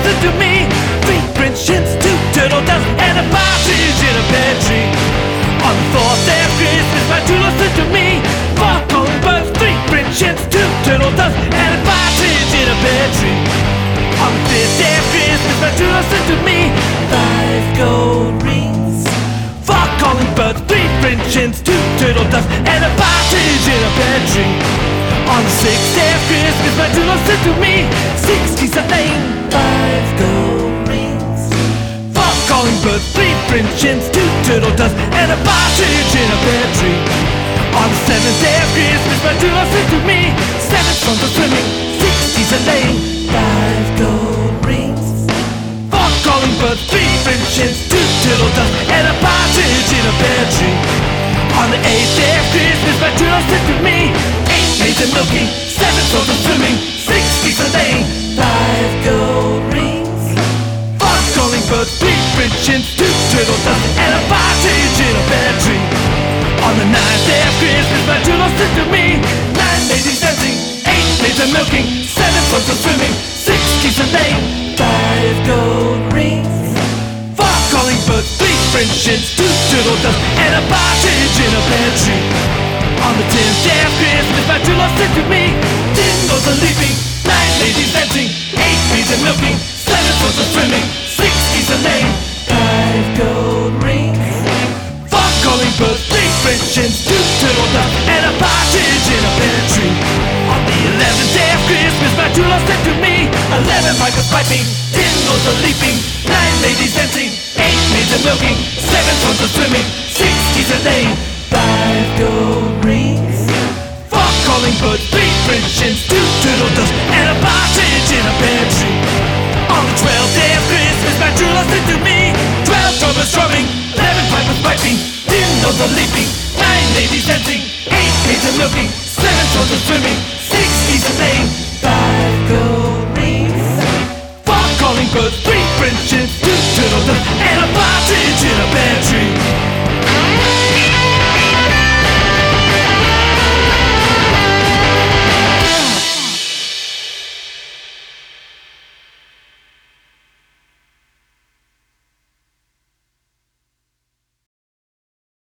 listen to me. Three French hens, two turtle doves, and a partridge in a pear tree. On the fourth day of Christmas, my two listen to me. Four calling birds, three French hens, two turtle doves, and a partridge in a pear tree. On the fifth day of Christmas, my two listen to me. Five gold rings, four calling birds, three French hens, two turtle doves, and a partridge in a pear tree. On the sixth day of Christmas, my two listen to me. Six geese are laying, five gold rings, four calling birds, three French hens, two turtle doves, and a partridge in a pear tree. On the seventh day of Christmas, my two listen to me. Seven swans are swimming, six geese are laying, five gold rings, four calling birds, three French hens, two turtle doves, and a partridge in a pear tree. On the eighth day of Christmas, my two listen to me. Eight maids are milking, seven swans are swimming, six geese are laying, five gold rings, four calling birds, three French hens, two turtle doves, and a partridge in a pear tree. On the ninth day of Christmas, my two listen to me. Nine ladies dancing, eight maids are milking, seven swans are swimming, six geese are laying, five gold rings, four calling birds, three French hens, two turtle doves, and a partridge in a pear tree. On the 10th day of Christmas, my two listen to me. 10 goats are leaping, 9 ladies dancing, 8 maids are milking, 7 swans are swimming, 6 geese are laying, 5 gold rings, 4 calling birds, 3 French hens, 2 turtle doves, and a partridge in a pear tree. On the 11th day of Christmas, my two listen to me. 11 pipers piping, 10 goats are leaping, 9 ladies dancing, 8 maids are milking, 7 swans are swimming, 6 geese are laying, 5 gold rings, 4 calling birds, 3 French hens, 2 turtle doves, and a partridge in a pear tree. On the 12th day of Christmas, my true love said to me. 12 drummers drumming, 11 pipers piping, 10 goats are leaping, 9 ladies dancing, 8 maids are milking, 7 swans are swimming, 6 geese are laying, 5 gold rings, 4 calling birds, 3 French hens, 2 turtle doves, and a partridge in a pear tree.